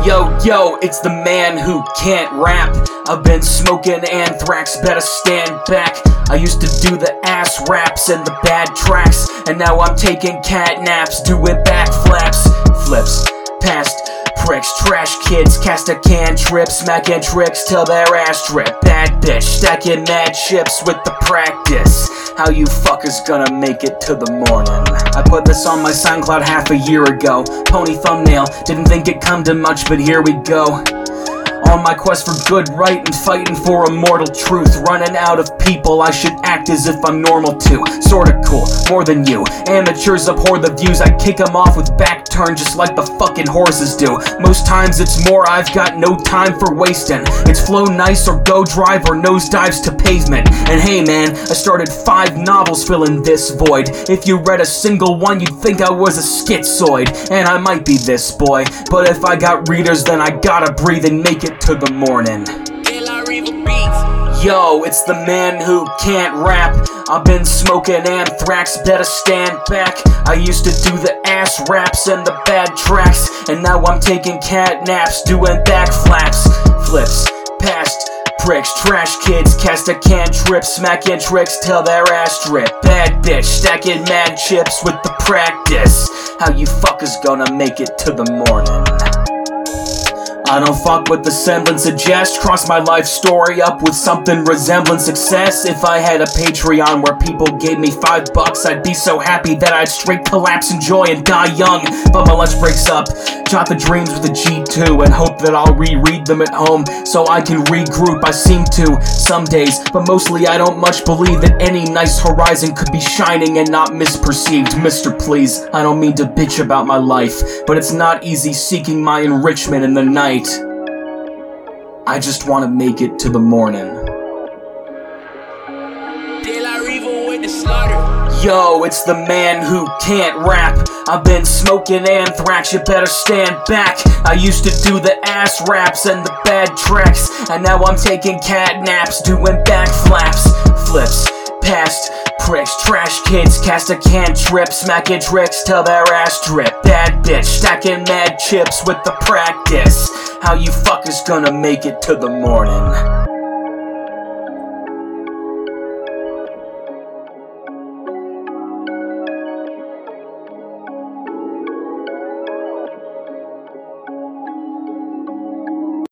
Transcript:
Yo, it's the man who can't rap. I've been smoking anthrax, better stand back. I used to do the ass raps and the bad tracks, and now I'm taking cat naps, doing backflaps, flips, past pricks, trash kids, cast a cantrip, smacking tricks till their ass drip. Bad bitch, stacking mad chips with the practice. How you fuckers gonna make it to the morning? I put this on my SoundCloud half a year ago. Pony thumbnail, didn't think it'd come to much, but here we go. On my quest for good, right, and fighting for immortal truth. Running out of people, I should act as if I'm normal too. Sorta cool, more than you. Amateurs abhor the views, I kick them off with back turn just like the fucking horses do. Most times it's more, I've got no time for wasting. It's flow nice or go drive or nosedives to pavement. And hey man, I started 5 novels filling this void. If you read a single one, you'd think I was a schizoid. And I might be this boy, but if I got readers, then I gotta breathe and make it to the morning. Yo, it's the man who can't rap. I've been smoking anthrax, better stand back. I used to do the ass raps and the bad tracks, and now I'm taking cat naps, doing backflaps, flips, past pricks, trash kids, cast a cantrip, smacking tricks till their ass drip. Bad bitch, stacking mad chips with the practice. How you fuckers gonna make it to the morning? I don't fuck with the semblance of jest. Cross my life story up with something resembling success. If I had a Patreon where people gave me $5, I'd be so happy that I'd straight collapse in joy and die young. But my lunch breaks up, jot the dreams with a G2, and hope that I'll reread them at home so I can regroup. I seem to, some days, but mostly I don't much believe that any nice horizon could be shining and not misperceived. Mr. Please, I don't mean to bitch about my life, but it's not easy seeking my enrichment in the night. I just want to make it to the morning. Yo, it's the man who can't rap. I've been smoking anthrax, you better stand back. I used to do the ass raps and the bad tracks, and now I'm taking cat naps, doing backflaps, flips, past pricks, trash kids, cast a cantrip, smacking tricks till their ass drip. Bad bitch, stacking mad chips with the practice. How you fuckers gonna make it to the morning?